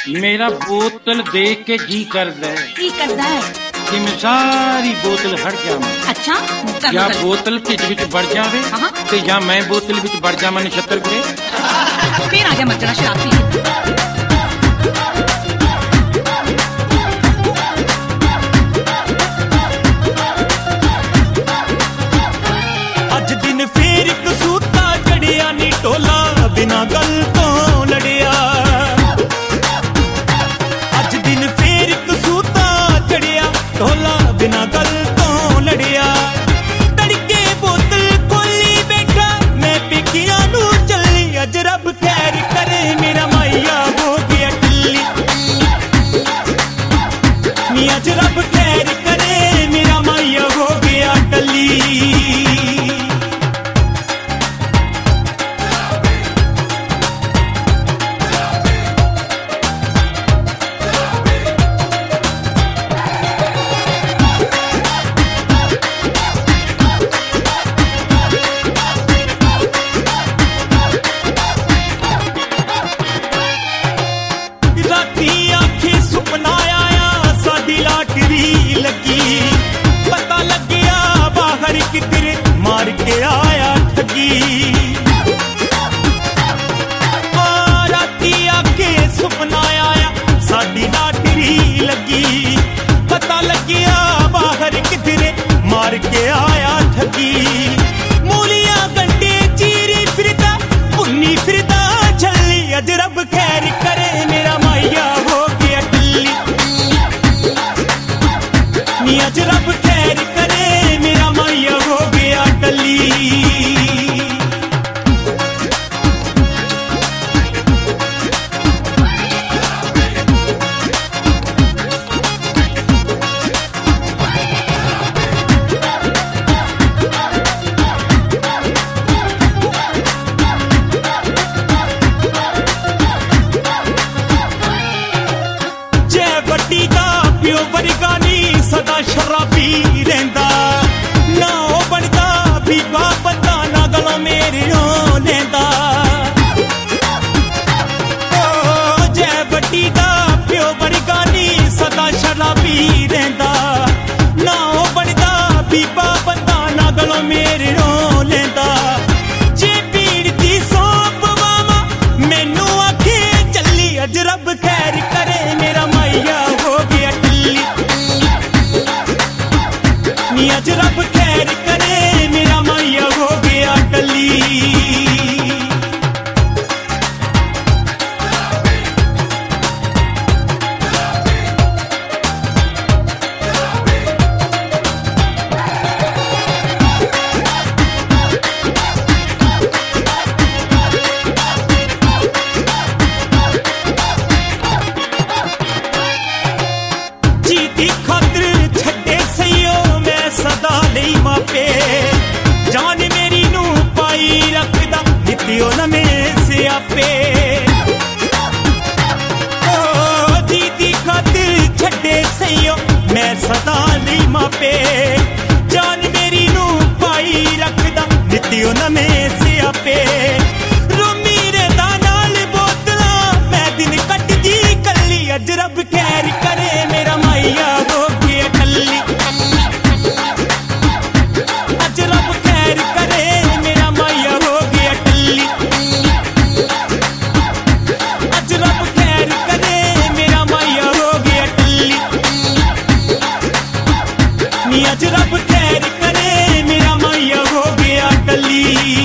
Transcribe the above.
मेरा बोतल देख के जी करदा है की करदा है कि मैं सारी बोतल हट जावां। अच्छा या बोतल ढिड विच बढ़ जावे ते या मैं बोतल विच बढ़ जावां नछत्तर करे। फिर आ गया मर्जना शराबी। बिना गल तो लड़िया अज दिन फिर कसूता चढ़िया ढोला बिना गल तो लड़िया तड़के बोतल खोली बैठा मैं पिकिया नू चली अज रब खैर करे मेरा माइया हो गया टल्ली नी अज रब खैर करे मेरा माइया हो गया टल्ली। मार के आया ठगी राती आके सुपना आया साडी लाटरी लगी पता लगिया बाहर किधरे मार के आया ठगी मूलियां गंडे चीरी फिरदा पुन्नी फिरदा छली अज रब खैर करे मेरा माइया हो गया टल्ली नी अज रब खैर करे मेरा माइया हो गया टल्ली। जय बड्डी दा प्यो वरगानी सदा शराबी रहंदा ना ओ बनदा बीबा बंदा ना गलों मेरे लेंदा ओ जय बड्डी दा प्यो वरगानी सदा शराबी रहंदा ना ओ बनदा बीबा बंदा ना गलों मेरे लेंदा जे पीड़ दी सौंप वावा मैनू आखे चली अज रब खैर करे मेरा माइया हो गया टल्ली नी अज रब खैर करे मेरा माइया हो गया टल्ली। जीती खातिर छड्डे सईओ मैं सदा लई मापे जान मेरी नू पाई रखदा नित्यो नमें सियापे ओ जीती खातिर छड्डे सईओ मैं सदा लई मापे जान मेरी नू पाई रखदा नित्यो नमें सियापे रोमी रेदा नाल बोतला मैं दिन कटदी कल्ली अज रब खैर करे मेरा माइया हो गया टल्ली अज रब खैर करे मेरा माइया हो गया टल्ली अज रब खैर करे मेरा माइया हो गया टल्ली नी अज रब खैर करे मेरा माइया हो गया टल्ली।